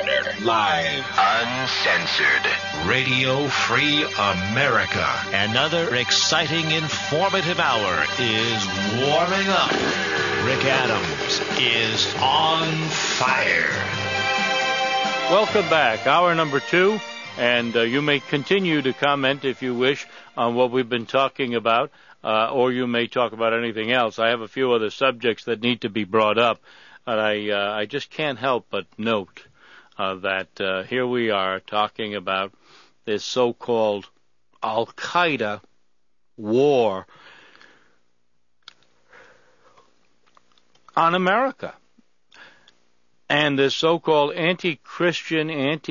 Live. Uncensored. Radio Free America. Another exciting, informative hour is warming up. Rick Adams is on fire. Welcome back. Hour number 2. And you may continue to comment if you wish on what we've been talking about, or you may talk about anything else. I have a few other subjects that need to be brought up, and I just can't help but note that here we are talking about this so-called Al-Qaeda war on America, and this so-called anti-Christian,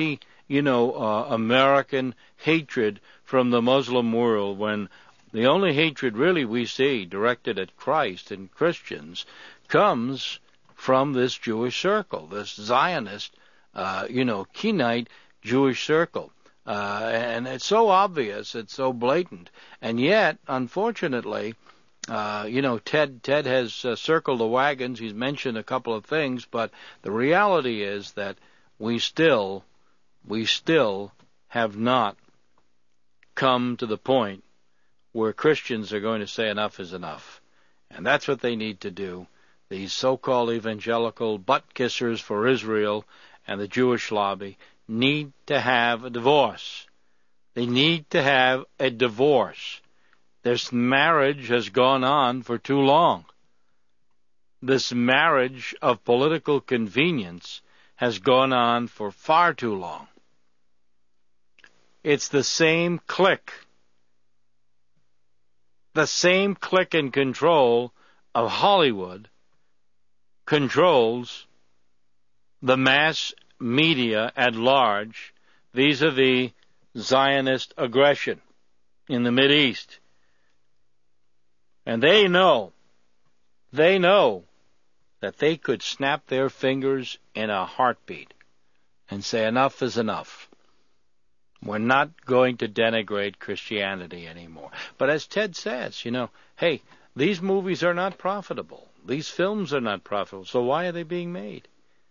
American hatred from the Muslim world, when the only hatred really we see directed at Christ and Christians comes from this Jewish circle, this Zionist, Kenite Jewish circle. And it's so obvious, it's so blatant. And yet, unfortunately, Ted has circled the wagons. He's mentioned a couple of things, but the reality is that we still have not come to the point where Christians are going to say enough is enough. And that's what they need to do. These so-called evangelical butt-kissers for Israel and the Jewish lobby need to have a divorce. They need to have a divorce. This marriage has gone on for too long. This marriage of political convenience has gone on for far too long. It's the same clique. The same clique and control of Hollywood controls the mass media at large vis-a-vis Zionist aggression in the Mideast. And they know that they could snap their fingers in a heartbeat and say enough is enough. We're not going to denigrate Christianity anymore. But as Ted says, hey, these movies are not profitable. These films are not profitable. So why are they being made?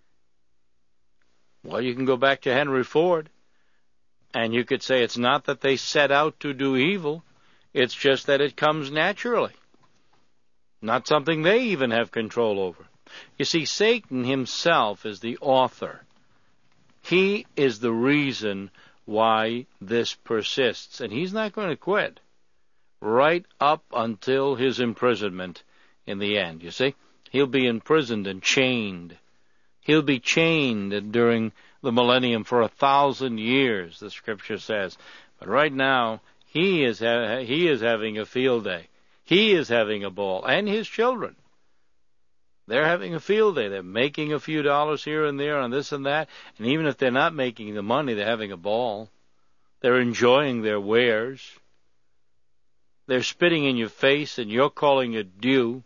Well, you can go back to Henry Ford, and you could say it's not that they set out to do evil. It's just that it comes naturally. Not something they even have control over. You see, Satan himself is the author. He is the reason why this persists, and he's not going to quit right up until his imprisonment in the end. You see, he'll be imprisoned and chained. He'll be chained during the millennium for 1,000 years, the Scripture says. But right now, he is having a field day. He is having a ball, and his children. They're having a field day. They're making a few dollars here and there on this and that. And even if they're not making the money, they're having a ball. They're enjoying their wares. They're spitting in your face, and you're calling it due.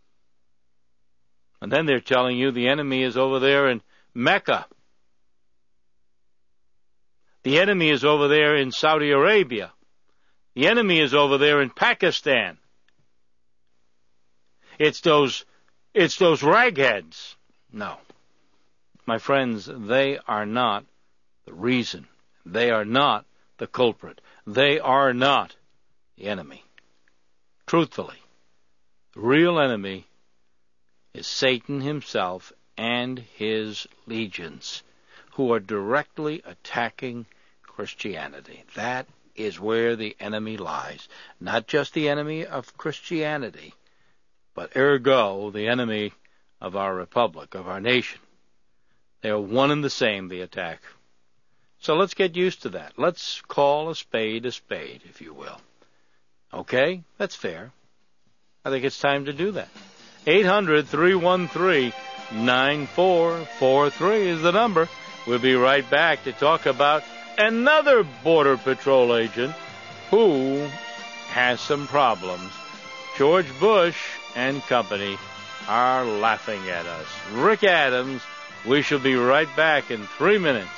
And then they're telling you the enemy is over there in Mecca. The enemy is over there in Saudi Arabia. The enemy is over there in Pakistan. It's those ragheads. No. My friends, they are not the reason. They are not the culprit. They are not the enemy. Truthfully, the real enemy is Satan himself and his legions, who are directly attacking Christianity. That is where the enemy lies. Not just the enemy of Christianity, but ergo the enemy of our republic, of our nation. They are one and the same, the attack. So let's get used to that. Let's call a spade, if you will. Okay? That's fair. I think it's time to do that. 800-313-9443 is the number. We'll be right back to talk about another Border Patrol agent who has some problems. George Bush and company are laughing at us. Rick Adams, we shall be right back in 3 minutes.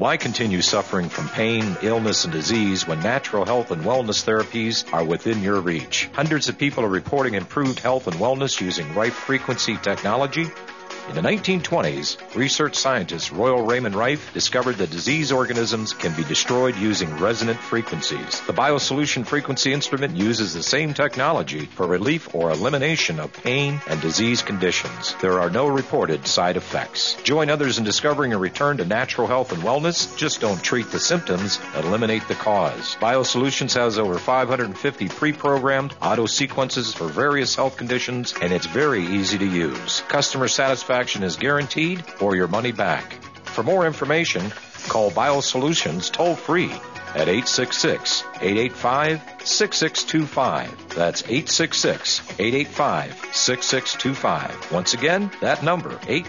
Why continue suffering from pain, illness, and disease when natural health and wellness therapies are within your reach? Hundreds of people are reporting improved health and wellness using Rife frequency technology. In the 1920s, research scientist Royal Raymond Rife discovered that disease organisms can be destroyed using resonant frequencies. The BioSolution frequency instrument uses the same technology for relief or elimination of pain and disease conditions. There are no reported side effects. Join others in discovering a return to natural health and wellness. Just don't treat the symptoms, eliminate the cause. BioSolutions has over 550 pre-programmed auto sequences for various health conditions, and it's very easy to use. Customer satisfaction is guaranteed or your money back. For more information, call BioSolutions toll-free at 866-885-6625. That's 866-885-6625. Once again, that number,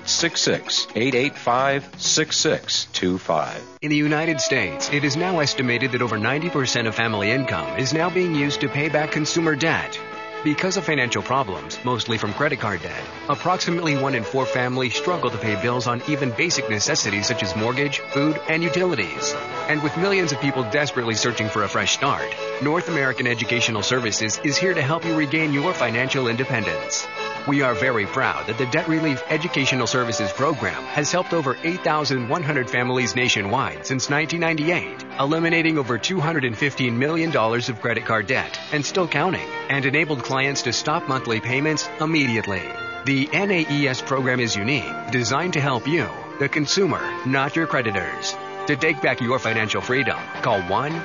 866-885-6625. In the United States, it is now estimated that over 90% of family income is now being used to pay back consumer debt. Because of financial problems, mostly from credit card debt, approximately 1 in 4 families struggle to pay bills on even basic necessities such as mortgage, food, and utilities. And with millions of people desperately searching for a fresh start, North American Educational Services is here to help you regain your financial independence. We are very proud that the Debt Relief Educational Services Program has helped over 8,100 families nationwide since 1998, eliminating over $215 million of credit card debt and still counting, and enabled clients to stop monthly payments immediately. The NAES program is unique, designed to help you, the consumer, not your creditors. To take back your financial freedom, call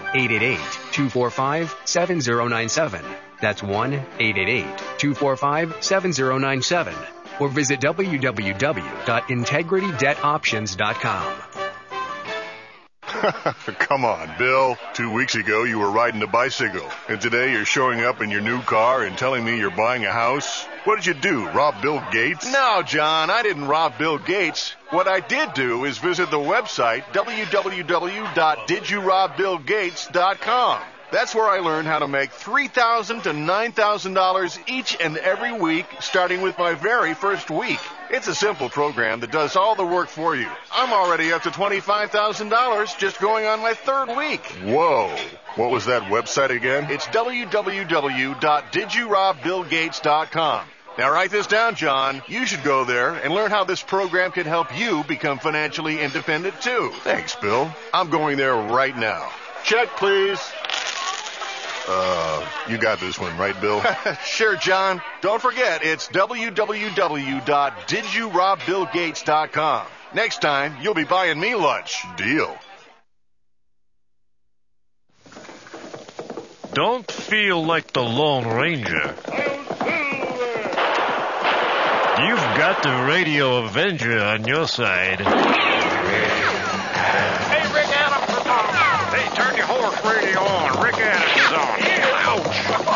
1-888-245-7097. That's 1-888-245-7097. Or visit www.integritydebtoptions.com. Come on, Bill. 2 weeks ago, you were riding a bicycle. And today, you're showing up in your new car and telling me you're buying a house? What did you do, rob Bill Gates? No, John, I didn't rob Bill Gates. What I did do is visit the website, www.didyourobBillGates.com. That's where I learned how to make $3,000 to $9,000 each and every week, starting with my very first week. It's a simple program that does all the work for you. I'm already up to $25,000 just going on my third week. Whoa. What was that website again? It's www.didyourobBillGates.com. Now write this down, John. You should go there and learn how this program can help you become financially independent, too. Thanks, Bill. I'm going there right now. Check, please. You got this one, right, Bill? Sure, John. Don't forget, it's www.didyourobBillGates.com. Next time, you'll be buying me lunch. Deal. Don't feel like the Lone Ranger. You've got the Radio Avenger on your side. Hey, Rick Adams is on. Hey, turn your horse radio on. Rick Adams is on. Ouch.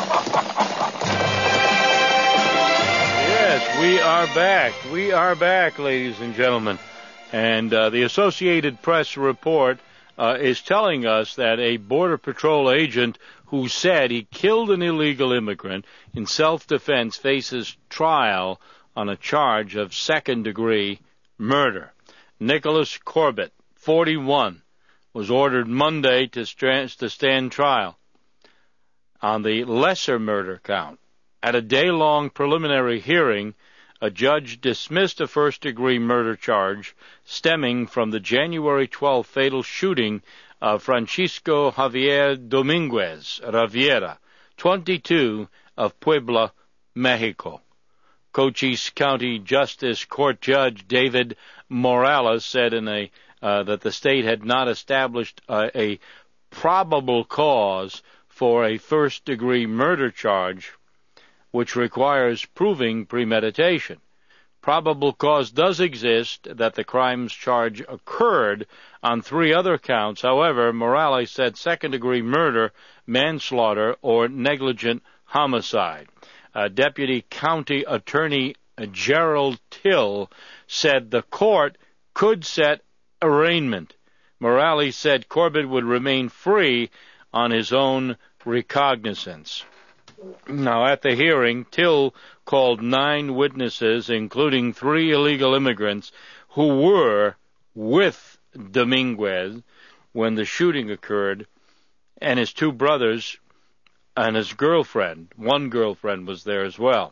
Yes, we are back. We are back, ladies and gentlemen. And the Associated Press report is telling us that a Border Patrol agent who said he killed an illegal immigrant in self-defense faces trial on a charge of second-degree murder. Nicholas Corbett, 41, was ordered Monday to stand trial on the lesser murder count. At a day-long preliminary hearing, a judge dismissed a first-degree murder charge stemming from the January 12 fatal shooting of Francisco Javier Dominguez Riviera, 22, of Puebla, Mexico. Cochise County Justice Court Judge David Morales said that the state had not established a probable cause for a first-degree murder charge, which requires proving premeditation. Probable cause does exist that the crimes charge occurred on 3 other counts. However, Morales said second-degree murder, manslaughter, or negligent homicide. Deputy County Attorney Gerald Till said the court could set arraignment. Morales said Corbett would remain free on his own recognizance. Now, at the hearing, Till called 9 witnesses, including 3 illegal immigrants, who were with Dominguez when the shooting occurred, and his two brothers and his girlfriend. One girlfriend was there as well.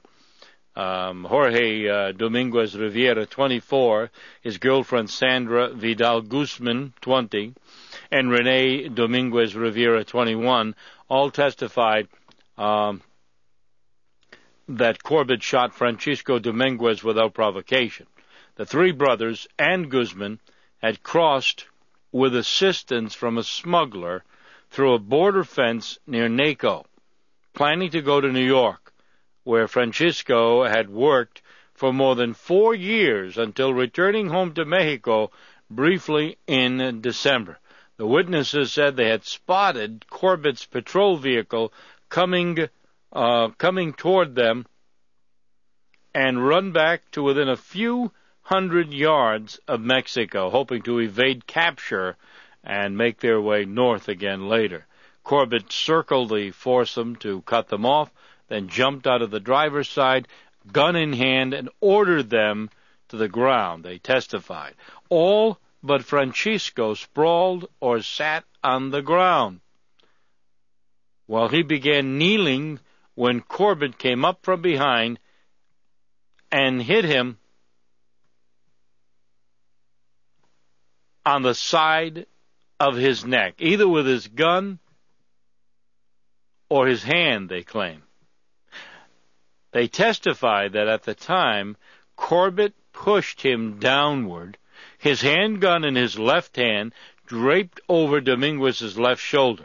Jorge Dominguez Rivera, 24, his girlfriend Sandra Vidal Guzman, 20, and Rene Dominguez Rivera, 21, all testified that Corbett shot Francisco Dominguez without provocation. The three brothers and Guzman had crossed with assistance from a smuggler through a border fence near Naco, planning to go to New York, where Francisco had worked for more than 4 years until returning home to Mexico briefly in December. The witnesses said they had spotted Corbett's patrol vehicle coming toward them and run back to within a few hundred yards of Mexico, hoping to evade capture and make their way north again later. Corbett circled the foursome to cut them off, then jumped out of the driver's side, gun in hand, and ordered them to the ground, they testified. All but Francisco sprawled or sat on the ground, while he began kneeling when Corbett came up from behind and hit him on the side of his neck, either with his gun or his hand, they claim. They testified that at the time, Corbett pushed him downward, his handgun in his left hand draped over Dominguez's left shoulder.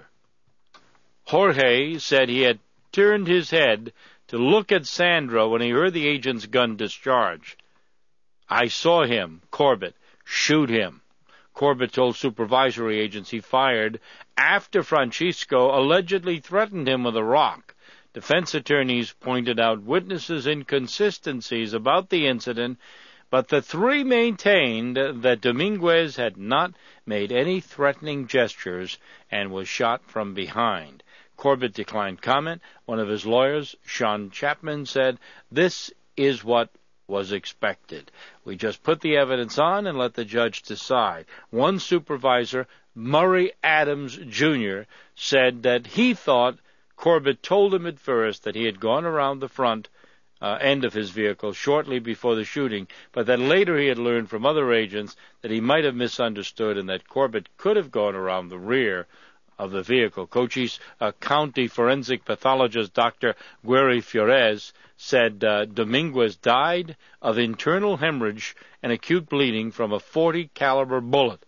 Jorge said he had turned his head to look at Sandra when he heard the agent's gun discharge. "I saw him, Corbett, shoot him." Corbett told supervisory agents he fired after Francisco allegedly threatened him with a rock. Defense attorneys pointed out witnesses' inconsistencies about the incident, but the three maintained that Dominguez had not made any threatening gestures and was shot from behind. Corbett declined comment. One of his lawyers, Sean Chapman, said, "This is what was expected. We just put the evidence on and let the judge decide." One supervisor, Murray Adams, Jr., said that he thought Corbett told him at first that he had gone around the front end of his vehicle shortly before the shooting, but that later he had learned from other agents that he might have misunderstood and that Corbett could have gone around the rear of the vehicle. Cochise County forensic pathologist Dr. Guerri Fiores said Dominguez died of internal hemorrhage and acute bleeding from a .40 caliber bullet.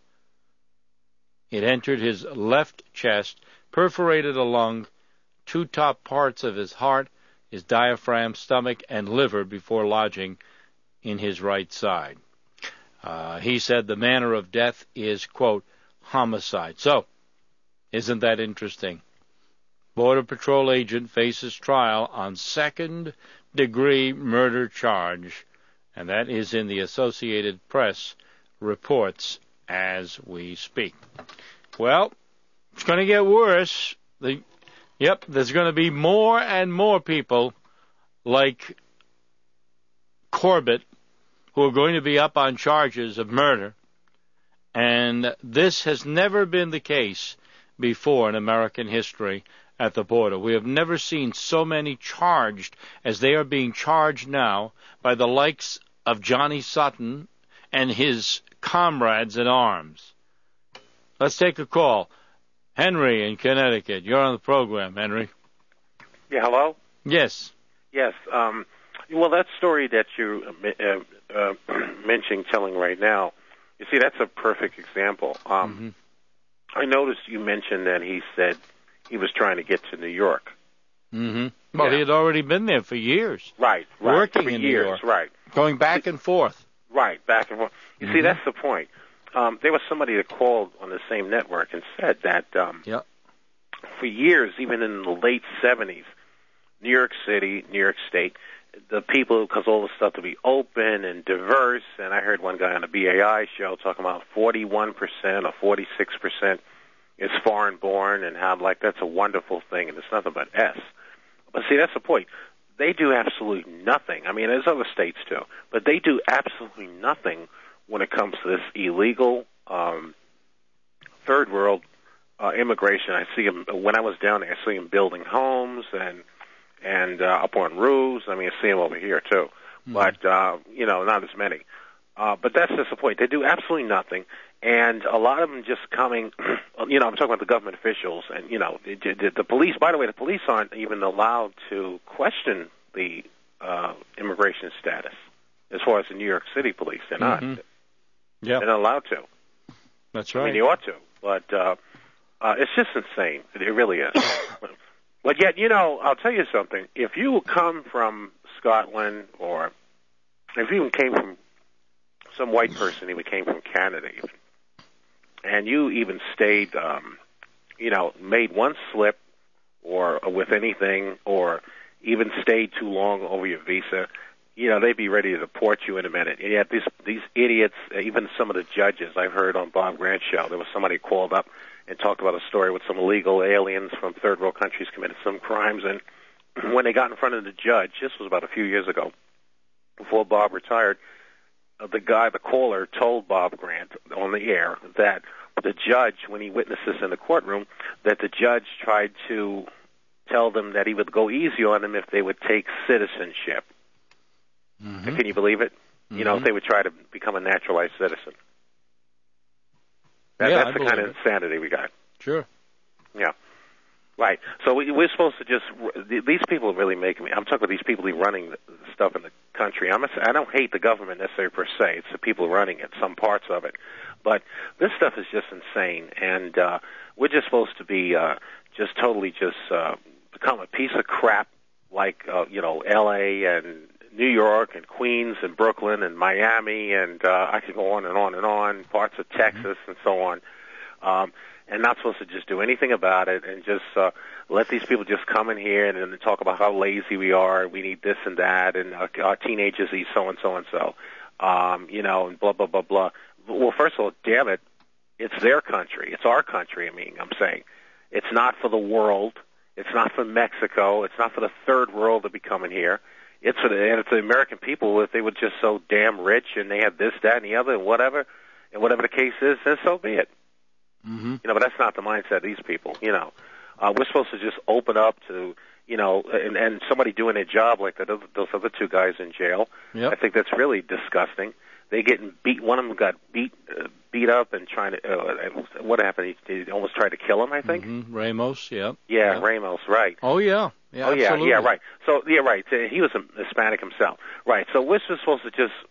It entered his left chest, perforated a lung, two top parts of his heart, his diaphragm, stomach, and liver before lodging in his right side. He said the manner of death is, quote, homicide. So, isn't that interesting? Border Patrol agent faces trial on second-degree murder charge, and that is in the Associated Press reports as we speak. Well, it's going to get worse. There's going to be more and more people like Corbett who are going to be up on charges of murder, and this has never been the case before in American history at the border. We have never seen so many charged as they are being charged now by the likes of Johnny Sutton and his comrades in arms. Let's take a call. Henry in Connecticut. You're on the program, Henry. Yeah, hello? Yes. Yes. Well, that story that you mentioning telling right now, you see, that's a perfect example. I noticed you mentioned that he said he was trying to get to New York. Well, yeah. He had already been there for years. Right. Working for in years, New York. right. Going back and forth. Right, back and forth. You see, that's the point. There was somebody that called on the same network and said that for years, even in the late 70s, New York City, New York State, the people, because all the stuff to be open and diverse, and I heard one guy on a BAI show talking about 41% or 46% is foreign-born, and how, like, that's a wonderful thing, and it's nothing but S. But see, that's the point. They do absolutely nothing. I mean, there's other states, too, but they do absolutely nothing when it comes to this illegal third world immigration. I see them when I was down there. I see them building homes and up on roofs. I mean, I see them over here too, but not as many. But that's just the point. They do absolutely nothing, and a lot of them just coming. I'm talking about the government officials, and the police. By the way, the police aren't even allowed to question the immigration status. As far as the New York City police, they're not. Yeah, they're not allowed to. That's right. I mean, they ought to, but it's just insane. It really is. But yet, I'll tell you something. If you come from Scotland, or if you even came from some white person, even came from Canada, even, and you even stayed, made one slip, or with anything, or even stayed too long over your visa, they'd be ready to deport you in a minute. And yet these idiots, even some of the judges, I've heard on Bob Grant's show, there was somebody called up and talked about a story with some illegal aliens from third world countries committed some crimes, and when they got in front of the judge, this was about a few years ago, before Bob retired, the caller told Bob Grant on the air that the judge, when he witnessed this in the courtroom, that the judge tried to tell them that he would go easy on them if they would take citizenship. Mm-hmm. Can you believe it? If they would try to become a naturalized citizen. That's the kind of insanity we got. Sure. Yeah. Right. So we're supposed to just, these people are really making me, I'm talking about these people who are running the stuff in the country. I don't hate the government necessarily per se. It's the people running it, some parts of it. But this stuff is just insane. And we're just supposed to be just totally just become a piece of crap like, L.A. and New York and Queens and Brooklyn and Miami, and I could go on and on and on, parts of Texas and so on, and not supposed to just do anything about it and just let these people just come in here and then talk about how lazy we are, we need this and that, and our teenagers eat so and so and so, and blah, blah, blah, blah. Well, first of all, damn it, it's their country. It's our country, I'm saying. It's not for the world. It's not for Mexico. It's not for the third world to be coming here. It's for the American people. If they were just so damn rich and they had this, that, and the other, and whatever the case is, then so be it. Mm-hmm. But that's not the mindset of these people. We're supposed to just open up to, and somebody doing their job like that. Those other two guys in jail. Yep. I think that's really disgusting. They getting beat. One of them got beat up and trying to. What happened? He almost tried to kill him, I think. Mm-hmm. Ramos, yeah. Yeah, Ramos, right. Oh yeah. Yeah, oh absolutely. yeah, right. So right. He was a Hispanic himself, right? So we're just supposed to just,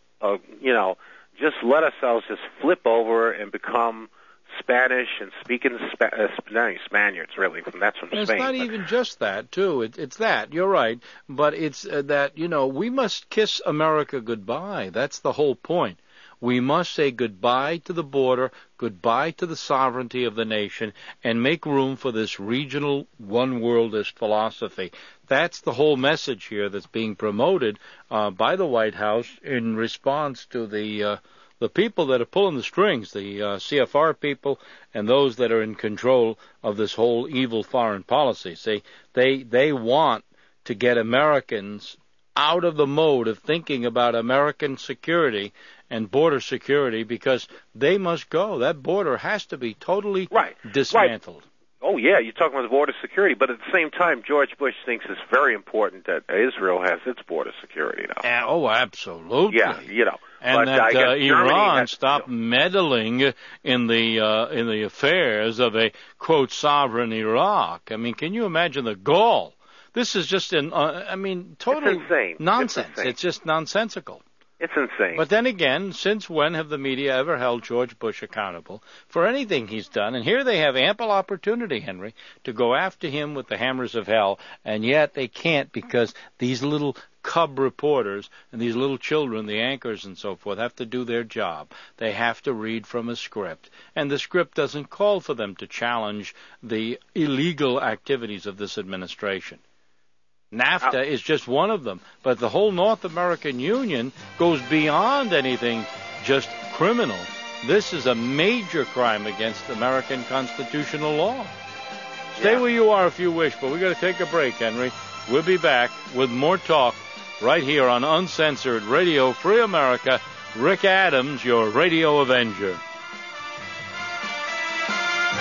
just let ourselves just flip over and become Spanish and speaking Spaniards, really. That's from Spain. It's not even just that, too. It's that. You're right. But it's that, we must kiss America goodbye. That's the whole point. We must say goodbye to the border, goodbye to the sovereignty of the nation, and make room for this regional one-worldist philosophy. That's the whole message here that's being promoted by the White House in response to the people that are pulling the strings, the CFR people and those that are in control of this whole evil foreign policy. See, they want to get Americans out of the mode of thinking about American security and border security, because they must go. That border has to be totally dismantled. Right. Oh, yeah, you're talking about border security, but at the same time, George Bush thinks it's very important that Israel has its border security now. Oh, absolutely. Yeah, And but that Iran stop meddling in the affairs of a, quote, sovereign Iraq. I mean, can you imagine the gall? This is just total nonsense. It's just nonsensical. It's insane. But then again, since when have the media ever held George Bush accountable for anything he's done? And here they have ample opportunity, Henry, to go after him with the hammers of hell, and yet they can't, because these little cub reporters and these little children, the anchors and so forth, have to do their job. They have to read from a script, and the script doesn't call for them to challenge the illegal activities of this administration. NAFTA is just one of them, but the whole North American Union goes beyond anything just criminal. This is a major crime against American constitutional law. Stay where you are if you wish, but we've got to take a break, Henry. We'll be back with more talk right here on Uncensored Radio Free America. Rick Adams, your Radio Avenger.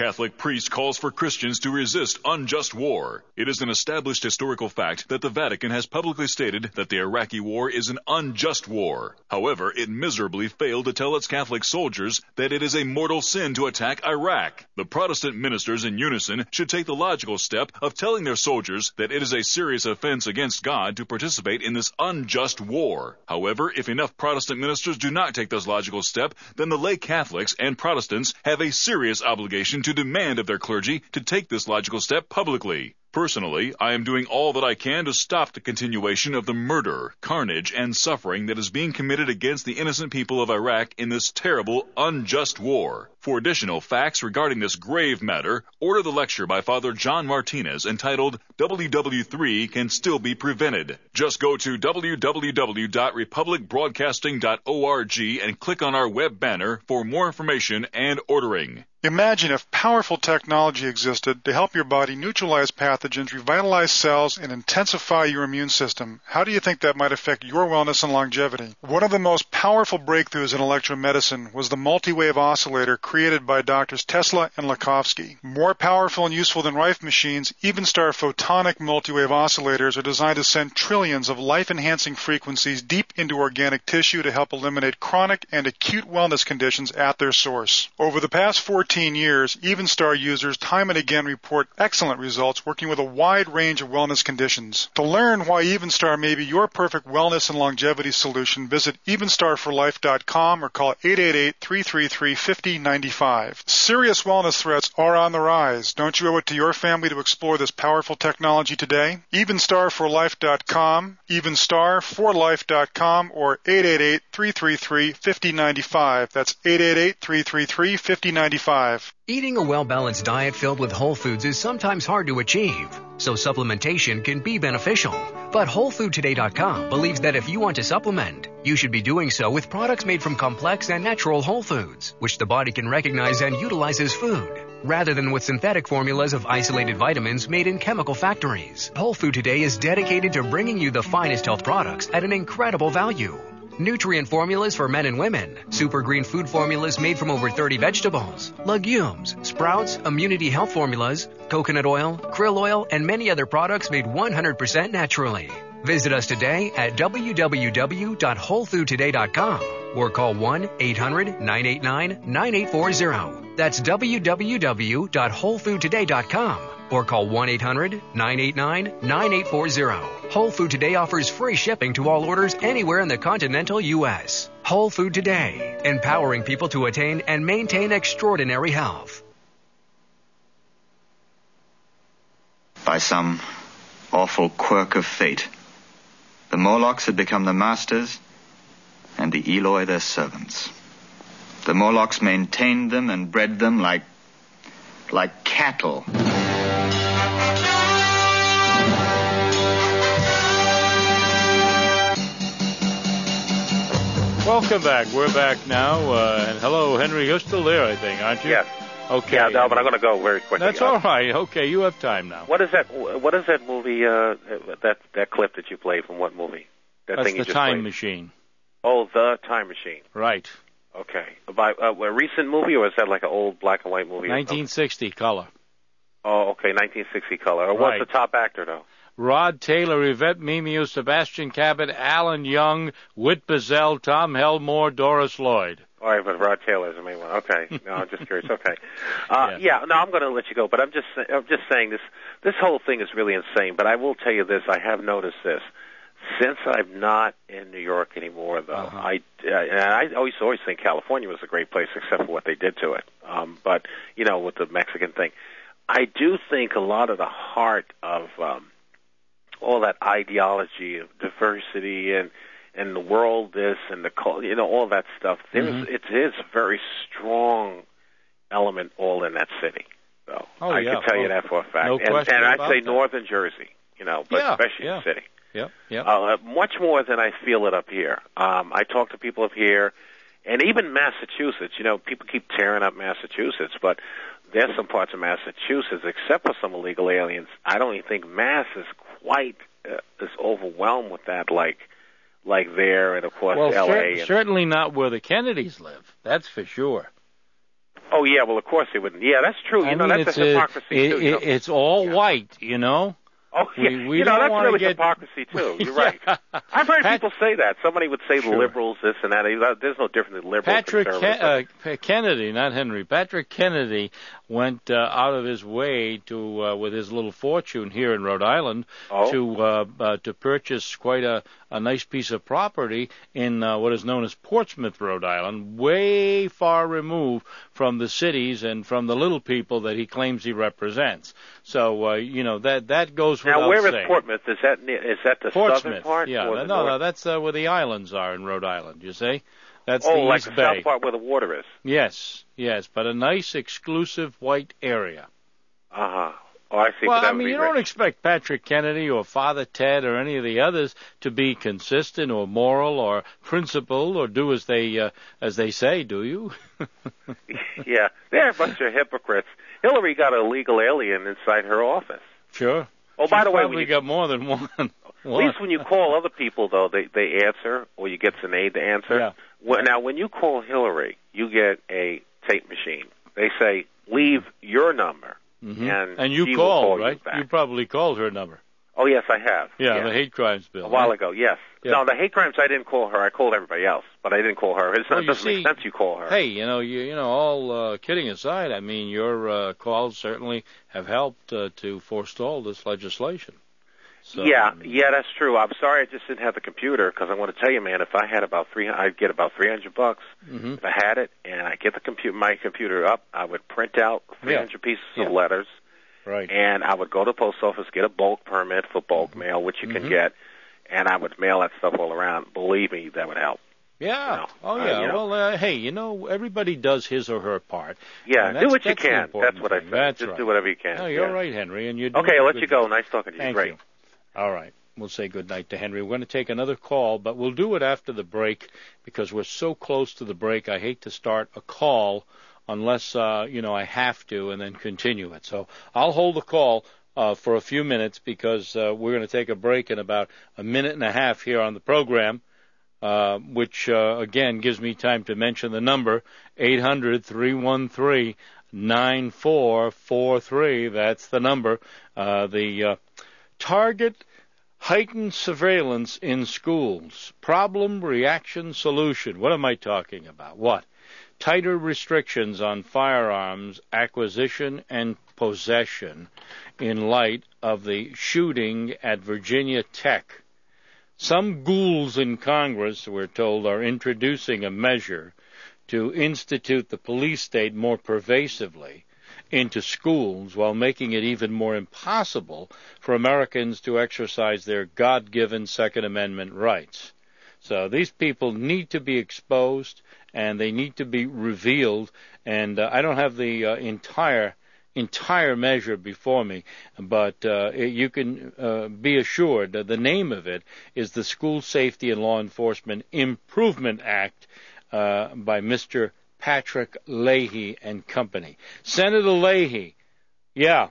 Catholic priest calls for Christians to resist unjust war. It is an established historical fact that the Vatican has publicly stated that the Iraqi war is an unjust war. However, it miserably failed to tell its Catholic soldiers that it is a mortal sin to attack Iraq. The Protestant ministers in unison should take the logical step of telling their soldiers that it is a serious offense against God to participate in this unjust war. However, if enough Protestant ministers do not take this logical step, then the lay Catholics and Protestants have a serious obligation to demand of their clergy to take this logical step publicly. Personally, I am doing all that I can to stop the continuation of the murder, carnage, and suffering that is being committed against the innocent people of Iraq in this terrible, unjust war. For additional facts regarding this grave matter, order the lecture by Father John Martinez entitled WW3 Can Still Be Prevented. Just go to www.republicbroadcasting.org and click on our web banner for more information and ordering. Imagine if powerful technology existed to help your body neutralize pathogens, revitalize cells, and intensify your immune system. How do you think that might affect your wellness and longevity? One of the most powerful breakthroughs in electromedicine was the multi-wave oscillator created by Drs. Tesla and Lakhovsky. More powerful and useful than Rife machines, Evenstar photonic multi-wave oscillators are designed to send trillions of life-enhancing frequencies deep into organic tissue to help eliminate chronic and acute wellness conditions at their source. Over the past 14 years, Evenstar users time and again report excellent results working with a wide range of wellness conditions. To learn why Evenstar may be your perfect wellness and longevity solution, visit evenstarforlife.com or call 888-333-5095. Serious wellness threats are on the rise. Don't you owe it to your family to explore this powerful technology today? Evenstarforlife.com, evenstarforlife.com, or 888-333-5095. That's 888-333-5095. Eating a well-balanced diet filled with whole foods is sometimes hard to achieve, so supplementation can be beneficial. But WholeFoodToday.com believes that if you want to supplement, you should be doing so with products made from complex and natural whole foods, which the body can recognize and utilize as food, rather than with synthetic formulas of isolated vitamins made in chemical factories. Whole Food Today is dedicated to bringing you the finest health products at an incredible value. Nutrient formulas for men and women, super green food formulas made from over 30 vegetables, legumes, sprouts, immunity health formulas, coconut oil, krill oil, and many other products made 100% naturally. Visit us today at www.wholefoodtoday.com or call 1-800-989-9840. That's www.wholefoodtoday.com or call 1-800-989-9840. Whole Food Today offers free shipping to all orders anywhere in the continental U.S. Whole Food Today, empowering people to attain and maintain extraordinary health. By some awful quirk of fate, the Morlocks had become the masters and the Eloi their servants. The Morlocks maintained them and bred them like cattle. Welcome back. We're back now. And hello, Henry. You're still there, I think, aren't you? Yes. Okay. Yeah, no, but I'm going to go very quickly. That's all right. Okay, you have time now. What is that movie? That clip that you played from what movie? That's thing The you just Time played? Machine. Oh, The Time Machine. Right. Okay. By a recent movie, or is that like an old black and white movie? 1960 color. Oh, okay, 1960 color. Right. What's the top actor, though? Rod Taylor, Yvette Mimieux, Sebastian Cabot, Alan Young, Whit Bazell, Tom Helmore, Doris Lloyd. All right, but Rod Taylor is the main one. Okay, no, I'm just curious. Okay, yeah, no, I'm going to let you go, but I'm just saying this whole thing is really insane. But I will tell you this: I have noticed this since I'm not in New York anymore. Though I always think California was a great place, except for what they did to it. But with the Mexican thing, I do think a lot of the heart of all that ideology of diversity and the world this and the all that stuff. It is a very strong element all in that city. So I can tell you that for a fact. No question and I'd about say that. Northern Jersey, but especially the city. Yeah. Much more than I feel it up here. I talk to people up here, and even Massachusetts. People keep tearing up Massachusetts, but there's some parts of Massachusetts, except for some illegal aliens, I don't even think Mass is quite as overwhelmed with that like there, and of course L.A. Certainly not where the Kennedys live. That's for sure. Oh, yeah, well, of course they wouldn't. Yeah, that's true. That's a hypocrisy, too. It's all white, Oh, yeah. We don't that's really get... hypocrisy, too. You're right. I've heard people say that. Somebody would say liberals, this and that. There's no difference in liberals and conservatives. Kennedy, not Henry. Patrick Kennedy went out of his way to, with his little fortune here in Rhode Island, to purchase quite a nice piece of property in what is known as Portsmouth, Rhode Island, way far removed from the cities and from the little people that he claims he represents. So, that goes without saying. Now, where is Portsmouth? Is that the southern part? Yeah, no, that's where the islands are in Rhode Island, you see. That's the like East the Bay. south part where the water is. Yes, but a nice exclusive white area. Uh-huh. Oh, I see. Well, you don't expect Patrick Kennedy or Father Ted or any of the others to be consistent or moral or principled or do as they say, do you? Yeah, they're a bunch of hypocrites. Hillary got a legal alien inside her office. Sure. Oh, by the way, we got more than one. At least when you call other people, though, they answer, or you get an aide to answer. Yeah. Now, when you call Hillary, you get a tape machine. They say, leave your number, and you she called, will call right? You back. You probably called her number. Oh, yes, I have. Yeah, the hate crimes bill. A while right? ago, yes. Yeah. No, the hate crimes, I didn't call her. I called everybody else, but I didn't call her. It doesn't make sense you call her. Hey, all kidding aside, I mean, your calls certainly have helped to forestall this legislation. So, yeah, that's true. I'm sorry I just didn't have the computer because I want to tell you, man, if I had I'd get about $300. If I had it and I get my computer up, I would print out 300 pieces of letters. Right. And I would go to the post office, get a bulk permit for bulk mail, which you can get, and I would mail that stuff all around. Believe me, that would help. Yeah. Well, hey, everybody does his or her part. Yeah, do what you can. That's what I say. That's Just right. do whatever you can. No, you're right, Henry. And you okay, I'll let you go. Nice talking to you. Thank Great. you. All right. We'll say good night to Henry. We're going to take another call, but we'll do it after the break because we're so close to the break. I hate to start a call unless, I have to and then continue it. So I'll hold the call for a few minutes because we're going to take a break in about a minute and a half here on the program, which, again, gives me time to mention the number, 800-313-9443. That's the number. The target heightened surveillance in schools. Problem, reaction, solution. What am I talking about? What? Tighter restrictions on firearms acquisition and possession in light of the shooting at Virginia Tech. Some ghouls in Congress, we're told, are introducing a measure to institute the police state more pervasively into schools while making it even more impossible for Americans to exercise their God-given Second Amendment rights. So these people need to be exposed and they need to be revealed. And I don't have the entire measure before me, but you can be assured that the name of it is the School Safety and Law Enforcement Improvement Act by Mr. Patrick Leahy and Company. Senator Leahy, he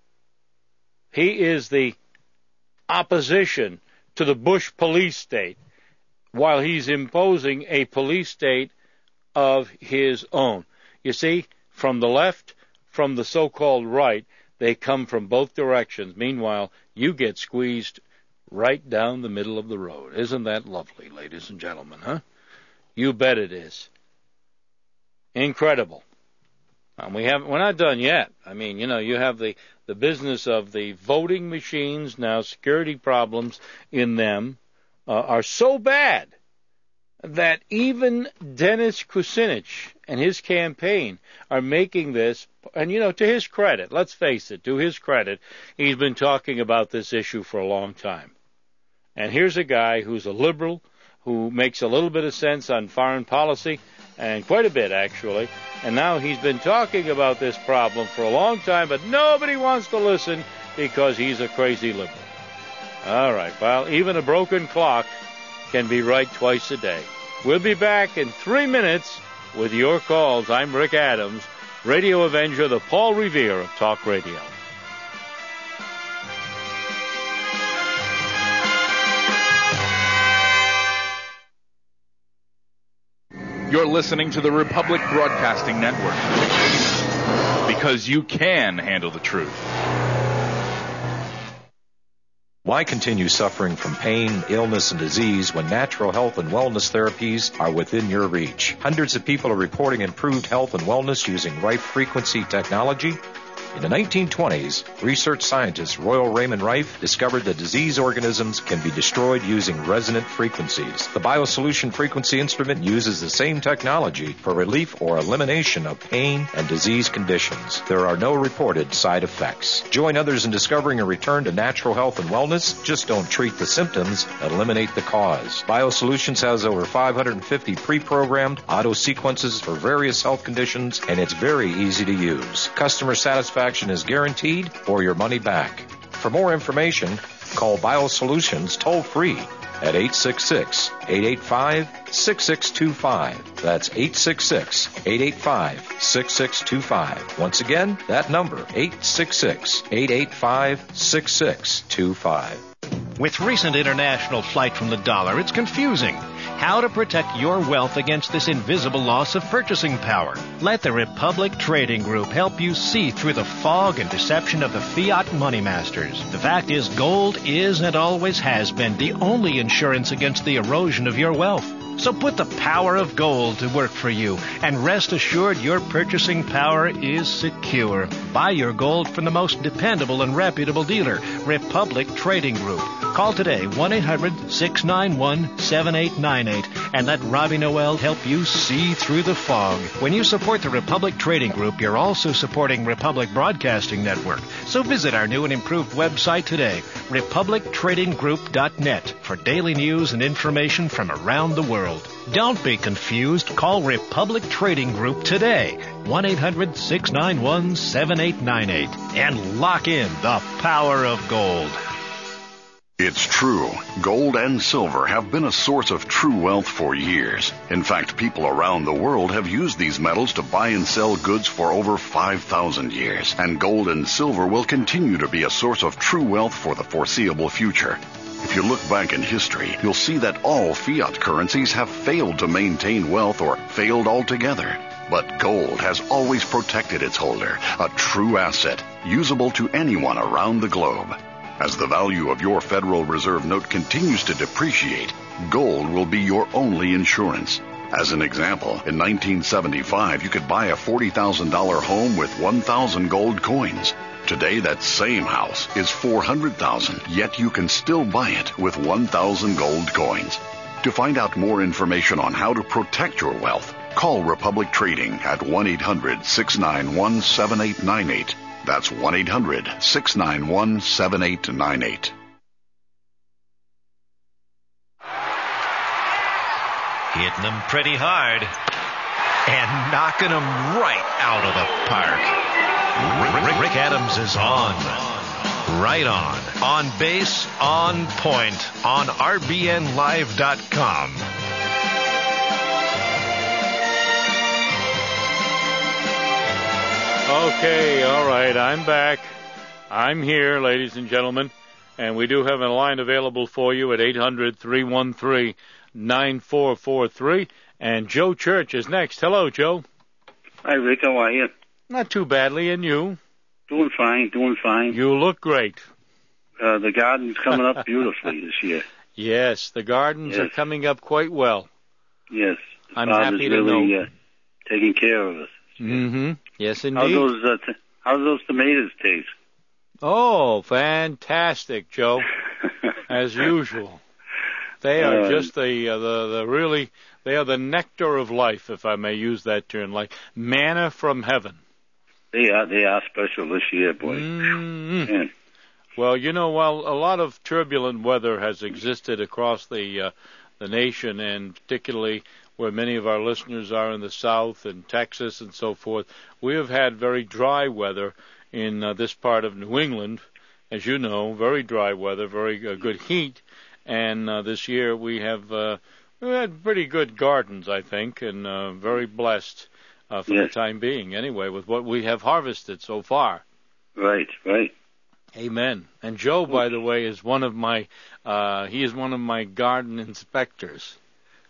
is the opposition to the Bush police state while he's imposing a police state of his own. You see, from the left, from the so-called right, they come from both directions. Meanwhile, you get squeezed right down the middle of the road. Isn't that lovely, ladies and gentlemen, huh? You bet it is. Incredible. We're not done yet. I mean, you have the business of the voting machines. Now, security problems in them are so bad that even Dennis Kucinich and his campaign are making this, and to his credit, let's face it, to his credit, he's been talking about this issue for a long time. And here's a guy who's a liberal, who makes a little bit of sense on foreign policy, and quite a bit, actually. And now he's been talking about this problem for a long time, but nobody wants to listen because he's a crazy liberal. All right, well, even a broken clock can be right twice a day. We'll be back in 3 minutes with your calls. I'm Rick Adams, Radio Avenger, the Paul Revere of Talk Radio. You're listening to the Republic Broadcasting Network. Because you can handle the truth. Why continue suffering from pain, illness, and disease when natural health and wellness therapies are within your reach? Hundreds of people are reporting improved health and wellness using Rife frequency technology. In the 1920s, research scientist Royal Raymond Rife discovered that disease organisms can be destroyed using resonant frequencies. The BioSolution frequency instrument uses the same technology for relief or elimination of pain and disease conditions. There are no reported side effects. Join others in discovering a return to natural health and wellness. Just don't treat the symptoms, eliminate the cause. BioSolutions has over 550 pre-programmed auto sequences for various health conditions, and it's very easy to use. Customer satisfaction is guaranteed or your money back. For more information, call BioSolutions toll-free at 866-885-6625. That's 866-885-6625. Once again, that number, 866-885-6625. With recent international flight from the dollar, it's confusing. How to protect your wealth against this invisible loss of purchasing power. Let the Republic Trading Group help you see through the fog and deception of the fiat money masters. The fact is, gold is and always has been the only insurance against the erosion of your wealth. So put the power of gold to work for you, and rest assured your purchasing power is secure. Buy your gold from the most dependable and reputable dealer, Republic Trading Group. Call today, 1-800-691-7898, and let Robbie Noel help you see through the fog. When you support the Republic Trading Group, you're also supporting Republic Broadcasting Network. So visit our new and improved website today, republictradinggroup.net, for daily news and information from around the world. Don't be confused. Call Republic Trading Group today, 1-800-691-7898, and lock in the power of gold. It's true. Gold and silver have been a source of true wealth for years. In fact, people around the world have used these metals to buy and sell goods for over 5,000 years. And gold and silver will continue to be a source of true wealth for the foreseeable future. If you look back in history, you'll see that all fiat currencies have failed to maintain wealth or failed altogether. But gold has always protected its holder, a true asset, usable to anyone around the globe. As the value of your Federal Reserve note continues to depreciate, gold will be your only insurance. As an example, in 1975, you could buy a $40,000 home with 1,000 gold coins. Today, that same house is $400,000, yet you can still buy it with 1,000 gold coins. To find out more information on how to protect your wealth, call Republic Trading at 1-800-691-7898. That's 1-800-691-7898. Hitting them pretty hard and knocking them right out of the park. Rick Adams is on. Right on base, on point, on RBNLive.com. Okay, all right, I'm back. I'm here, ladies and gentlemen, and we do have a line available for you at 800-313-9443, and Joe Church is next. Hello, Joe. Hi, Rick, how are you? Not too badly, and you? Doing fine. You look great. The garden's coming up beautifully this year. Yes, the gardens are coming up quite well. Yes. I'm happy to know. Taking care of us. Mm-hmm. Yes, indeed. How do those tomatoes taste? Oh, fantastic, Joe. As usual. They are just they are the nectar of life, if I may use that term, like manna from heaven. They are special this year, boy. Mm-hmm. Well, while a lot of turbulent weather has existed across the nation, and particularly where many of our listeners are in the South and Texas and so forth, we have had very dry weather in this part of New England. As you know, very dry weather, very good heat. And this year we have had pretty good gardens, I think, and very blessed for the time being, anyway, with what we have harvested so far. Right. Amen. And Joe, by the way, is one of my garden inspectors.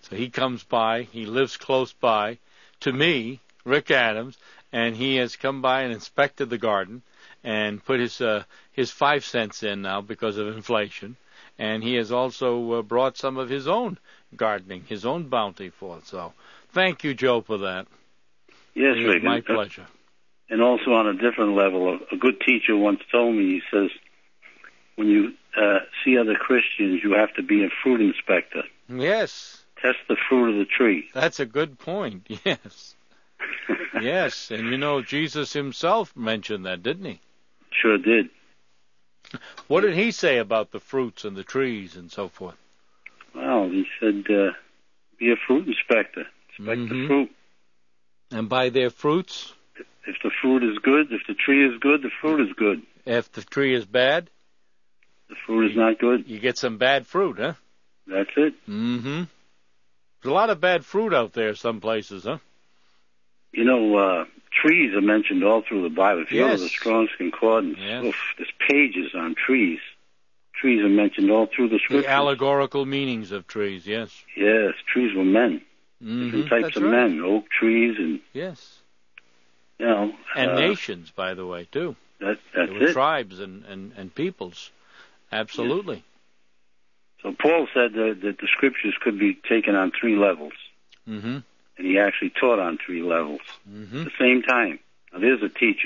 So he comes by, he lives close by to me, Rick Adams, and he has come by and inspected the garden and put his 5 cents in now because of inflation. And he has also brought some of his own gardening, his own bounty forth. So thank you, Joe, for that. Yes, It Rick. was my pleasure. And also on a different level, a good teacher once told me, he says, when you see other Christians, you have to be a fruit inspector. Yes. Test the fruit of the tree. That's a good point, yes. Yes, and you know, Jesus himself mentioned that, didn't he? Sure did. What did he say about the fruits and the trees and so forth? Well, he said, be a fruit inspector. Inspect the fruit. And by their fruits? If the fruit is good, if the tree is good, the fruit is good. If the tree is bad? The fruit is not good. You get some bad fruit, huh? That's it. Mm-hmm. There's a lot of bad fruit out there some places, huh? You know, trees are mentioned all through the Bible. If you go to the Strong's Concordance, there's pages on trees. Trees are mentioned all through the Scriptures. The allegorical meanings of trees, yes. Yes, trees were men. Different types of men, oak trees and... Yes. You know... And nations, by the way, too. That's it. Tribes and peoples. Absolutely. So Paul said that the Scriptures could be taken on 3 levels. Mm-hmm. And he actually taught on 3 levels at the same time. Now, there's a teacher.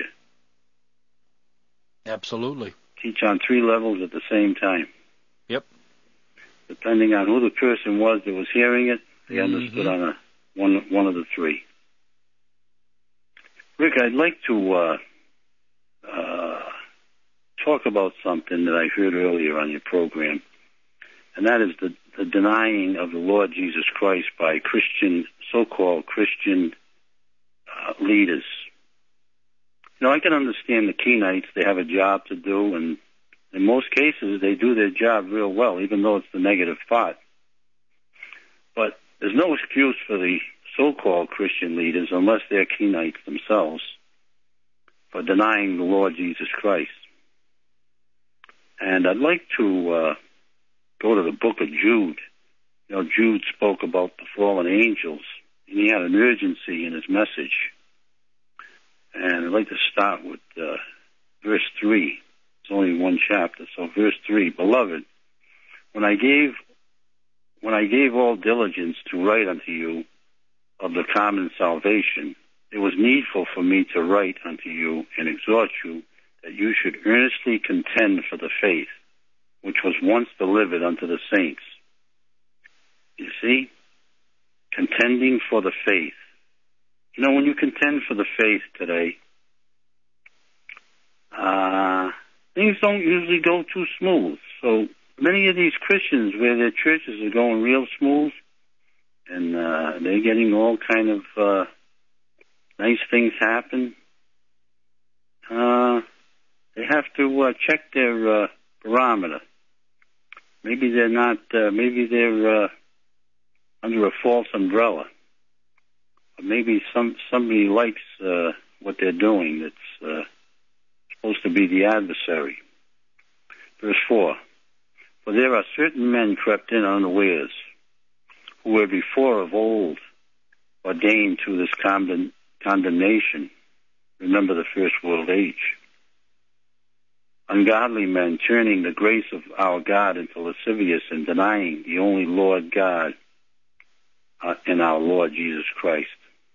Absolutely. Teach on 3 levels at the same time. Yep. Depending on who the person was that was hearing it, they understood on one of the 3. Rick, I'd like to talk about something that I heard earlier on your program, and that is the denying of the Lord Jesus Christ by so-called Christian leaders. You know, I can understand the Keenites. They have a job to do, and in most cases, they do their job real well, even though it's the negative part. But there's no excuse for the so-called Christian leaders, unless they're Keenites themselves, for denying the Lord Jesus Christ. And I'd like to go to the book of Jude. You know, Jude spoke about the fallen angels, and he had an urgency in his message. And I'd like to start with verse 3. It's only one chapter, so verse 3. Beloved, when I gave all diligence to write unto you of the common salvation, it was needful for me to write unto you and exhort you that you should earnestly contend for the faith which was once delivered unto the saints. You see? Contending for the faith. You know, when you contend for the faith today, things don't usually go too smooth. So many of these Christians, where their churches are going real smooth, and they're getting all kind of nice things happen, they have to check their barometer. Maybe they're not. Maybe they're under a false umbrella. Or maybe somebody likes what they're doing. That's supposed to be the adversary. Verse 4. For there are certain men crept in unawares, who were before of old ordained to this condemnation. Remember the first world age. Ungodly men turning the grace of our God into lascivious and denying the only Lord God and our Lord Jesus Christ.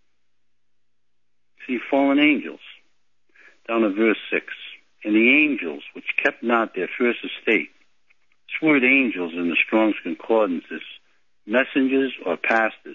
See, fallen angels. Down to verse 6. And the angels which kept not their first estate. This word angels in the Strong's Concordance is messengers or pastors.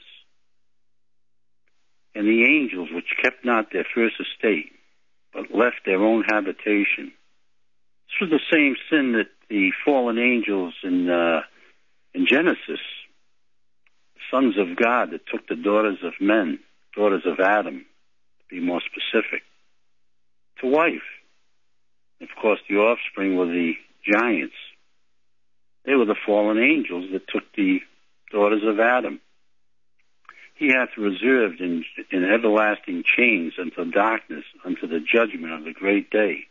And the angels which kept not their first estate, but left their own habitation. This was the same sin that the fallen angels in Genesis, sons of God that took the daughters of men, daughters of Adam, to be more specific, to wife. Of course, the offspring were the giants. They were the fallen angels that took the daughters of Adam. He hath reserved in everlasting chains until darkness, unto the judgment of the great day.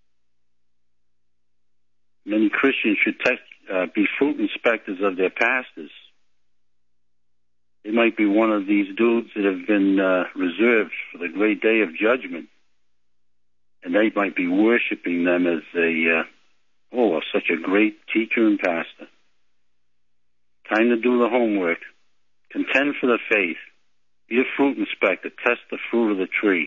Many Christians should be fruit inspectors of their pastors. might be one of these dudes that have been reserved for the great day of judgment. And they might be worshiping them as such a great teacher and pastor. Time to do the homework. Contend for the faith. Be a fruit inspector. Test the fruit of the tree.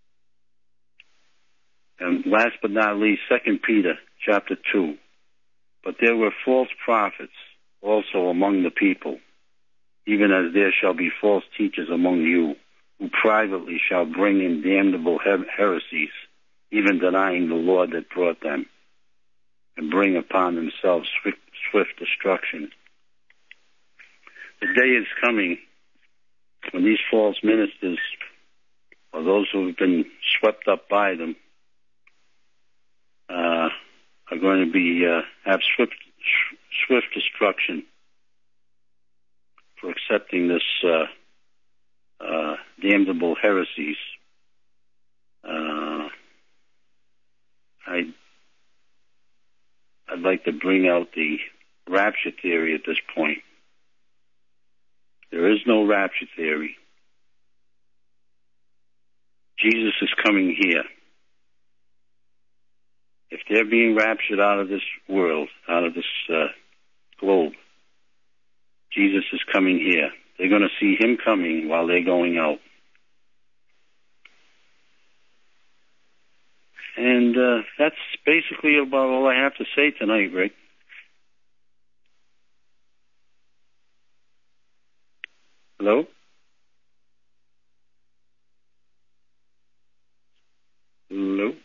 And last but not least, 2 Peter chapter 2. But there were false prophets also among the people, even as there shall be false teachers among you, who privately shall bring in damnable heresies, even denying the Lord that brought them, and bring upon themselves swift destruction. The day is coming when these false ministers, or those who have been swept up by them, are going to be have swift destruction for accepting this damnable heresies. I'd like to bring out the rapture theory at this point. There is no rapture theory. Jesus is coming here. If they're being raptured out of this world, out of this globe, Jesus is coming here. They're going to see him coming while they're going out. And that's basically about all I have to say tonight, Rick. Hello? Hello?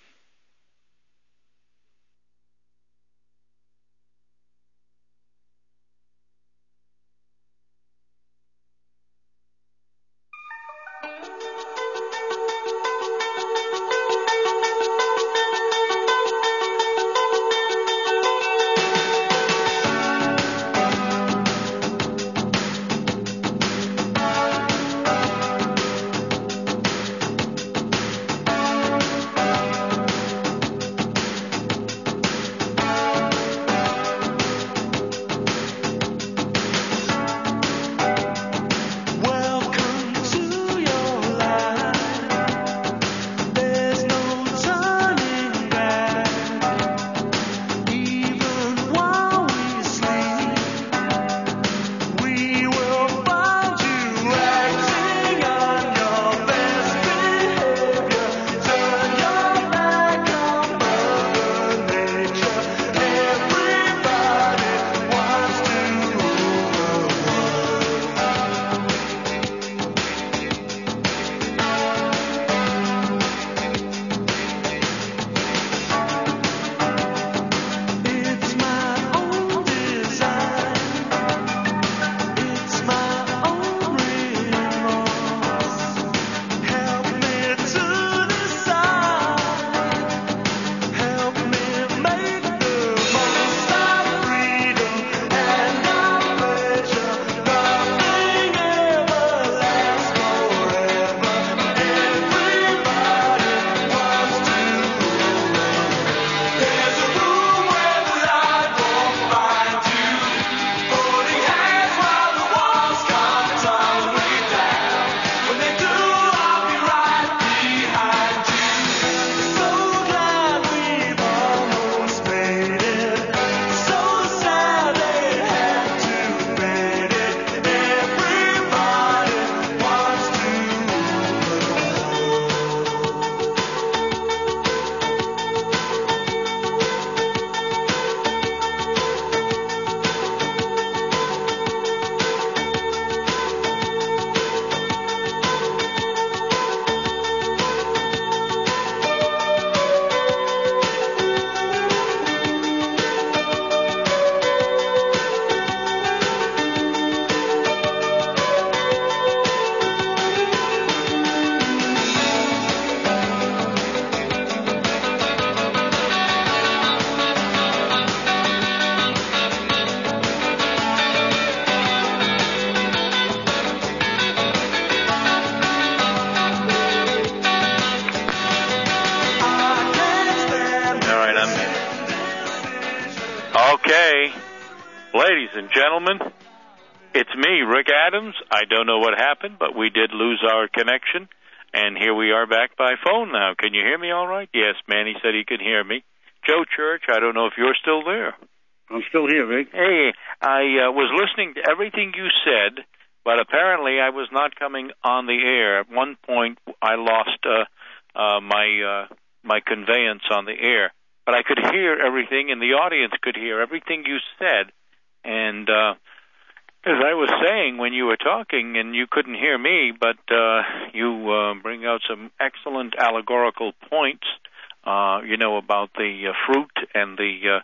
It's me, Rick Adams. I don't know what happened, but we did lose our connection, and here we are back by phone now. Can you hear me all right? Yes, Manny said he could hear me. Joe Church, I don't know if you're still there. I'm still here, Rick. Hey, I was listening to everything you said, but apparently I was not coming on the air. At one point, I lost my conveyance on the air, but I could hear everything, and the audience could hear everything you said. And as I was saying when you were talking, and you couldn't hear me, but you bring out some excellent allegorical points, about the fruit and the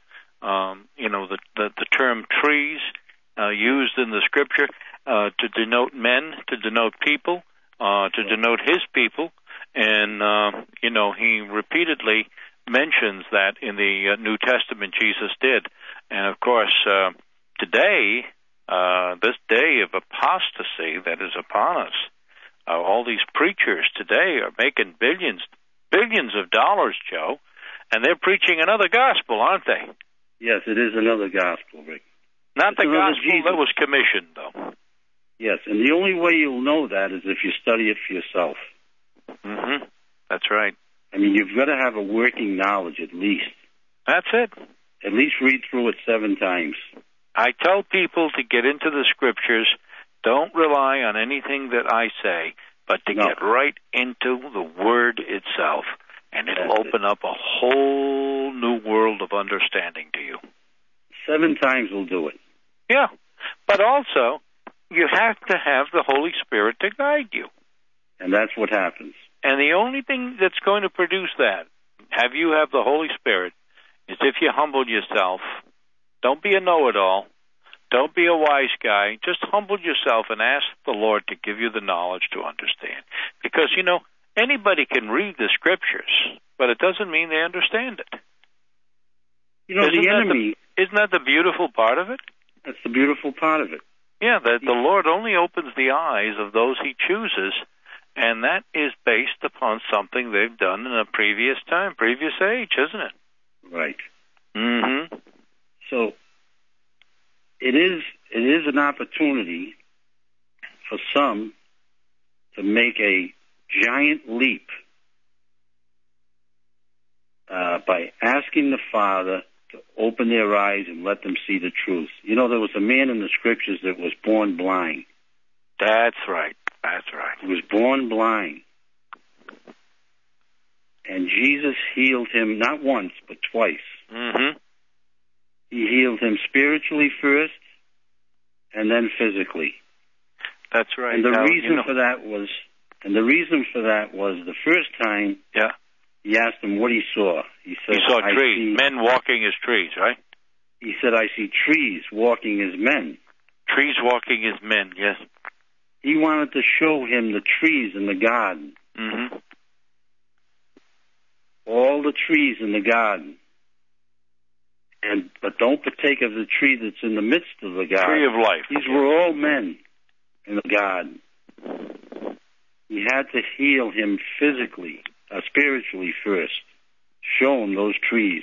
term trees used in the Scripture to denote men, to denote people, to denote his people. And, he repeatedly mentions that in the New Testament, Jesus did. And, of course, today, this day of apostasy that is upon us, all these preachers today are making billions of dollars, Joe, and they're preaching another gospel, aren't they? Yes, it is another gospel, Rick. Not the gospel that was commissioned, though. Yes, and the only way you'll know that is if you study it for yourself. Mm-hmm. That's right. I mean, you've got to have a working knowledge at least. That's it. At least read through it 7 times. I tell people to get into the Scriptures. Don't rely on anything that I say, but to get right into the Word itself, and it'll open up a whole new world of understanding to you. 7 times will do it. Yeah, but also, you have to have the Holy Spirit to guide you. And that's what happens. And the only thing that's going to produce that, have the Holy Spirit, is if you humble yourself. Don't be a know-it-all. Don't be a wise guy. Just humble yourself and ask the Lord to give you the knowledge to understand. Because, anybody can read the Scriptures, but it doesn't mean they understand it. The enemy... Isn't that the beautiful part of it? That's the beautiful part of it. Yeah, the Lord only opens the eyes of those he chooses, and that is based upon something they've done in a previous age, isn't it? Right. Mm-hmm. So it is an opportunity for some to make a giant leap by asking the Father to open their eyes and let them see the truth. There was a man in the Scriptures that was born blind. That's right. He was born blind. And Jesus healed him not once, but twice. Mm-hmm. He healed him spiritually first, and then physically. That's right. And the reason for that was the first time. Yeah. He asked him what he saw. He said, he saw trees, men walking as trees, right? He said, I see trees walking as men. Trees walking as men, yes. He wanted to show him the trees in the garden. Mm-hmm. All the trees in the garden. But don't partake of the tree that's in the midst of the garden. Tree of life. These were all men in the garden. He had to heal him spiritually first. Show him those trees.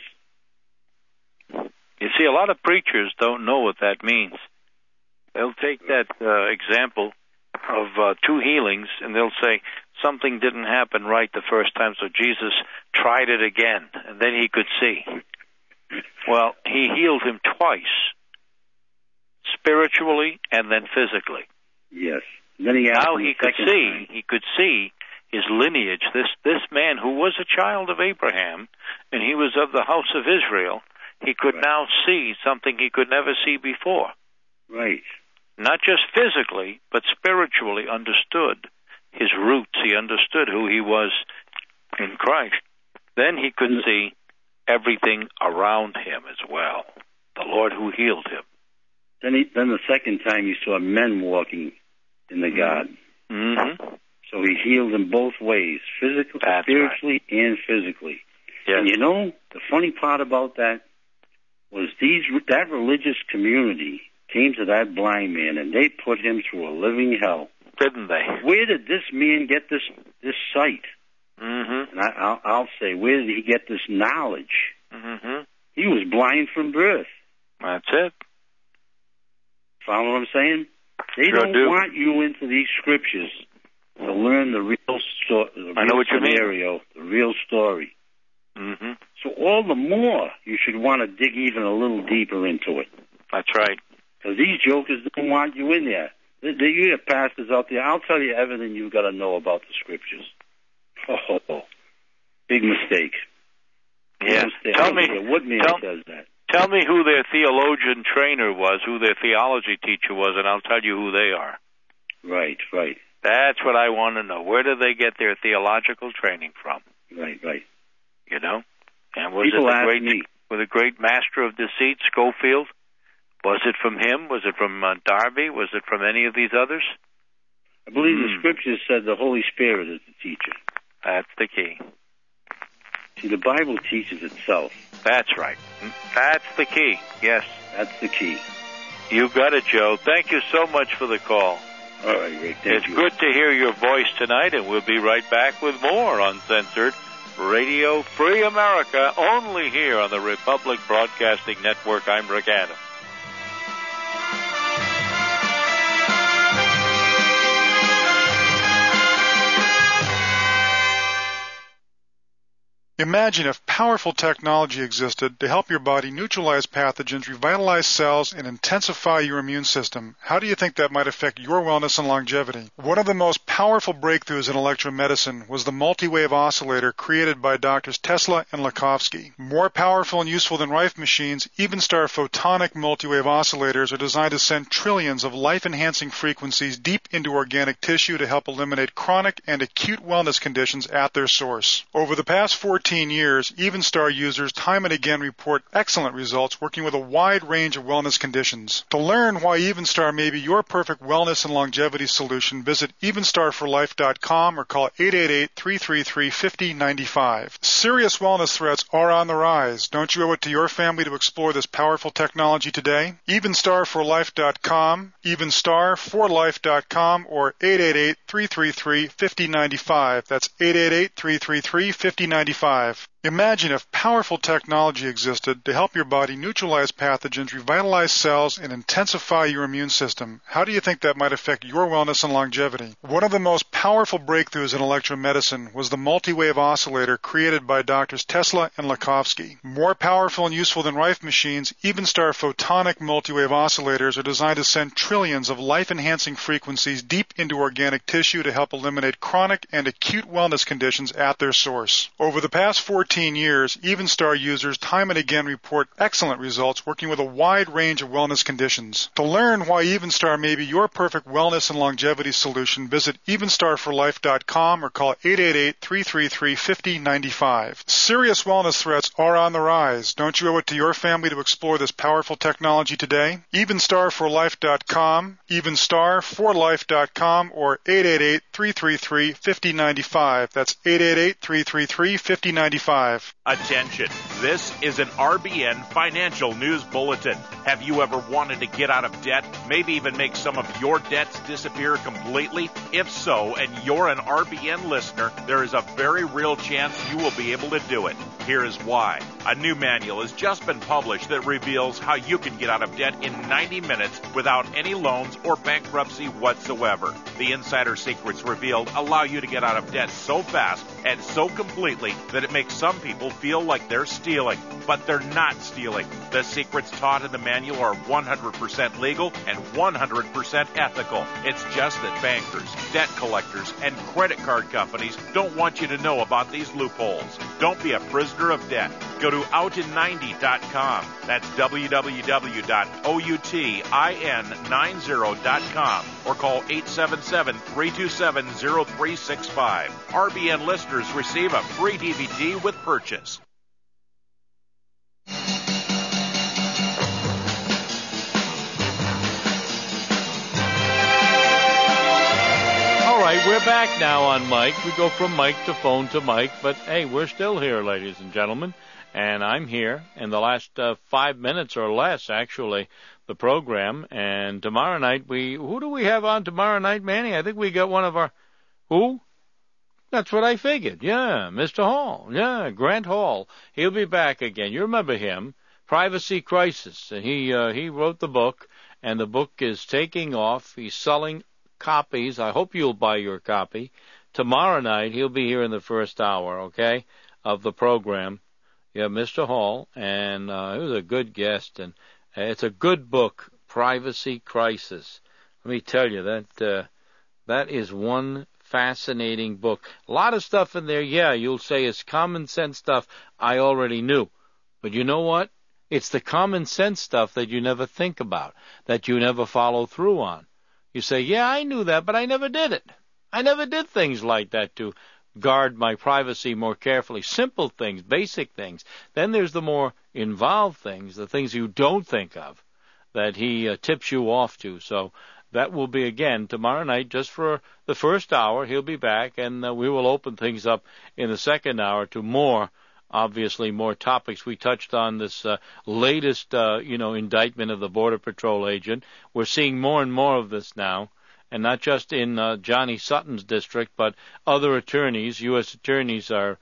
You see, a lot of preachers don't know what that means. They'll take that example of 2 healings, and they'll say something didn't happen right the first time, so Jesus tried it again, and then he could see. Well, he healed him twice, spiritually and then physically. Yes. Then he could see his lineage. This man who was a child of Abraham, and he was of the house of Israel, he could now see something he could never see before. Right. Not just physically, but spiritually understood his roots. He understood who he was in Christ. Then he could see everything around him as well. The Lord who healed him. Then the second time he saw men walking in the garden. Mm-hmm. So he healed them both ways, spiritually and physically. Yes. And the funny part about that was that religious community came to that blind man, and they put him through a living hell. Didn't they? Where did this man get this sight? Mm-hmm. And I'll say, where did he get this knowledge? Mm-hmm. He was blind from birth. That's it. Follow what I'm saying? They don't want you into these scriptures to learn the real scenario, the real story. Mm-hmm. So all the more you should want to dig even a little deeper into it. That's right. Because these jokers don't want you in there. You have pastors out there. I'll tell you everything you've got to know about the scriptures. Oh, big mistake. Yeah. Tell me what man says that. Tell me who their theologian trainer was, who their theology teacher was, and I'll tell you who they are. Right. That's what I want to know. Where do they get their theological training from? Right. You know? And was it the great master of deceit, Schofield? Was it from him? Was it from Darby? Was it from any of these others? I believe the scriptures said the Holy Spirit is the teacher. That's the key. See, the Bible teaches itself. That's right. That's the key. Yes. That's the key. You got it, Joe. Thank you so much for the call. All right, Rick. Thank you. It's good to hear your voice tonight, and we'll be right back with more Uncensored Radio Free America, only here on the Republic Broadcasting Network. I'm Rick Adams. Imagine if powerful technology existed to help your body neutralize pathogens, revitalize cells, and intensify your immune system. How do you think that might affect your wellness and longevity? One of the most powerful breakthroughs in electromedicine was the multi-wave oscillator created by Drs. Tesla and Lakhovsky. More powerful and useful than Rife machines, Evenstar photonic multi-wave oscillators are designed to send trillions of life-enhancing frequencies deep into organic tissue to help eliminate chronic and acute wellness conditions at their source. Over the past 14 years, Evenstar users time and again report excellent results working with a wide range of wellness conditions. To learn why Evenstar may be your perfect wellness and longevity solution, visit evenstarforlife.com or call 888-333-5095. Serious wellness threats are on the rise. Don't you owe it to your family to explore this powerful technology today? Evenstarforlife.com, evenstarforlife.com, or 888-333-5095. That's 888-333-5095. Imagine if powerful technology existed to help your body neutralize pathogens, revitalize cells, and intensify your immune system. How do you think that might affect your wellness and longevity? One of the most powerful breakthroughs in electromedicine was the multi-wave oscillator created by Drs. Tesla and Lakhovsky. More powerful and useful than Rife machines, Evenstar photonic multi-wave oscillators are designed to send trillions of life-enhancing frequencies deep into organic tissue to help eliminate chronic and acute wellness conditions at their source. Over the past 14 years, Evenstar users time and again report excellent results working with a wide range of wellness conditions. To learn why Evenstar may be your perfect wellness and longevity solution, visit evenstarforlife.com or call 888-333-5095. Serious wellness threats are on the rise. Don't you owe it to your family to explore this powerful technology today? Evenstarforlife.com, evenstarforlife.com, or 888-333-5095. That's 888-333-5095. Attention, this is an RBN Financial News Bulletin. Have you ever wanted to get out of debt, maybe even make some of your debts disappear completely? If so, and you're an RBN listener, there is a very real chance you will be able to do it. Here is why. A new manual has just been published that reveals how you can get out of debt in 90 minutes without any loans or bankruptcy whatsoever. The insider secrets revealed allow you to get out of debt so fast and so completely that it makes some people feel like they're stealing, but they're not stealing. The secrets taught in the manual are 100% legal and 100% ethical. It's just that bankers, debt collectors, and credit card companies don't want you to know about these loopholes. Don't be a prisoner of debt. Go to outin90.com. That's www.outin90.com or call 877-327-0365. RBN listeners receive a free DVD with purchase. All right, we're back now on Mike. We go from Mike to phone to Mike, but hey, we're still here, ladies and gentlemen, and I'm here in the last 5 minutes or less, actually, the program. And tomorrow night, who do we have on tomorrow night, Manny? I think we got one of our, who? That's what I figured. Yeah, Mr. Hall. Yeah, Grant Hall. He'll be back again. You remember him, Privacy Crisis. He wrote the book, and the book is taking off. He's selling copies. I hope you'll buy your copy. Tomorrow night, he'll be here in the first hour, okay, of the program. You have Mr. Hall, and he was a good guest, and it's a good book, Privacy Crisis. Let me tell you, that is one fascinating book. A lot of stuff in there, yeah, you'll say is common sense stuff I already knew. But you know what? It's the common sense stuff that you never think about, that you never follow through on. You say, yeah, I knew that, but I never did it. I never did things like that to guard my privacy more carefully. Simple things, basic things. Then there's the more involved things, the things you don't think of, that he tips you off to. So that will be, again, tomorrow night, just for the first hour. He'll be back, and we will open things up in the second hour to more, obviously, more topics. We touched on this latest, indictment of the Border Patrol agent. We're seeing more and more of this now, and not just in Johnny Sutton's district, but other attorneys, U.S. attorneys are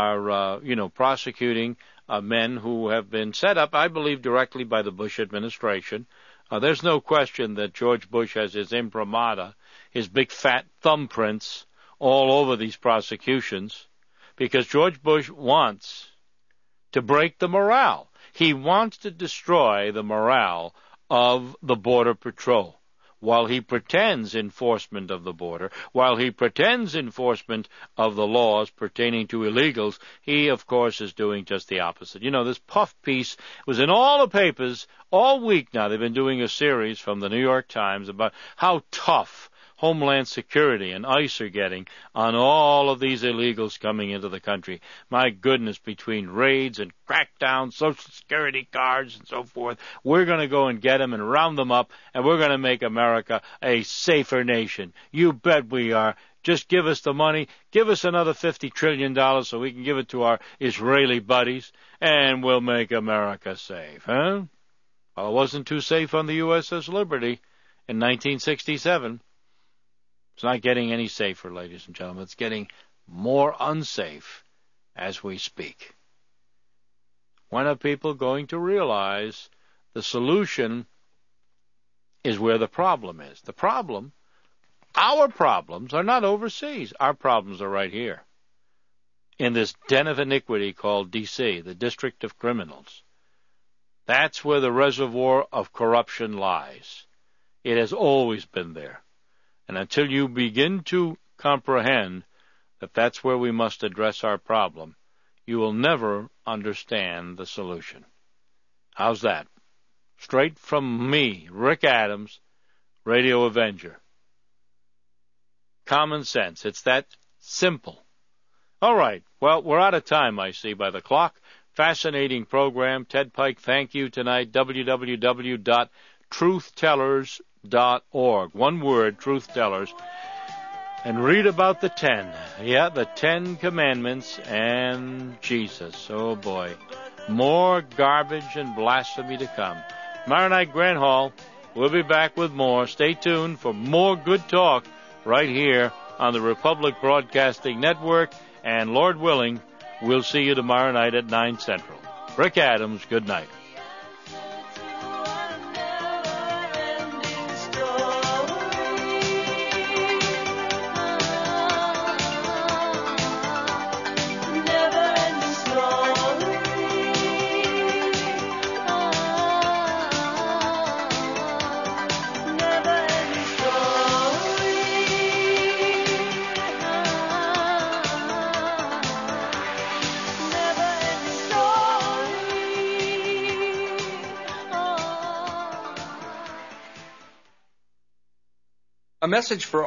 prosecuting men who have been set up, I believe, directly by the Bush administration. There's no question that George Bush has his imprimatur, his big fat thumbprints all over these prosecutions, because George Bush wants to break the morale. He wants to destroy the morale of the Border Patrol. While he pretends enforcement of the border, while he pretends enforcement of the laws pertaining to illegals, he, of course, is doing just the opposite. You know, this puff piece was in all the papers all week now. They've been doing a series from the New York Times about how tough Homeland Security and ICE are getting on all of these illegals coming into the country. My goodness, between raids and crackdowns, Social Security cards and so forth, we're going to go and get them and round them up, and we're going to make America a safer nation. You bet we are. Just give us the money. Give us another $50 trillion so we can give it to our Israeli buddies, and we'll make America safe, huh? Well, it wasn't too safe on the USS Liberty in 1967. It's not getting any safer, ladies and gentlemen. It's getting more unsafe as we speak. When are people going to realize the solution is where the problem is? The problem, our problems, are not overseas. Our problems are right here, in this den of iniquity called D.C., the District of Criminals. That's where the reservoir of corruption lies. It has always been there. And until you begin to comprehend that that's where we must address our problem, you will never understand the solution. How's that? Straight from me, Rick Adams, Radio Avenger. Common sense. It's that simple. All right. Well, we're out of time, I see, by the clock. Fascinating program. Ted Pike, thank you tonight. www.truthtellers.org. One word, Truth Tellers. And read about the 10. Yeah, the 10 Commandments and Jesus. Oh, boy. More garbage and blasphemy to come. Tomorrow night, Grant Hall. We'll be back with more. Stay tuned for more good talk right here on the Republic Broadcasting Network. And Lord willing, we'll see you tomorrow night at 9 Central. Rick Adams, good night. A message for